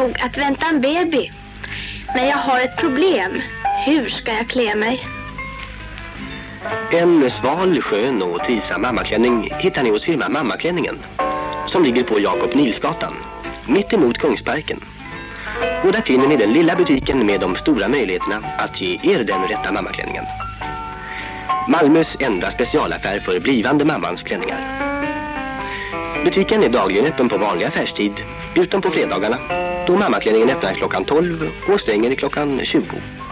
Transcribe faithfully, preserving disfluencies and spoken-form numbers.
nog att vänta en baby. Men jag har ett problem. Hur ska jag klä mig? En sval, skön och trivsam mammaklänning hittar ni hos firma Mammaklänningen, som ligger på Jakob Nilsgatan, mitt emot Kungsparken. Och där finner ni den lilla butiken med de stora möjligheterna att ge er den rätta mammaklänningen. Malmös enda specialaffär för blivande mammans klänningar. Butiken är dagligen öppen på vanlig affärstid, utom på fredagarna, då mammaklänningen öppnar klockan tolv och stänger klockan tjugo.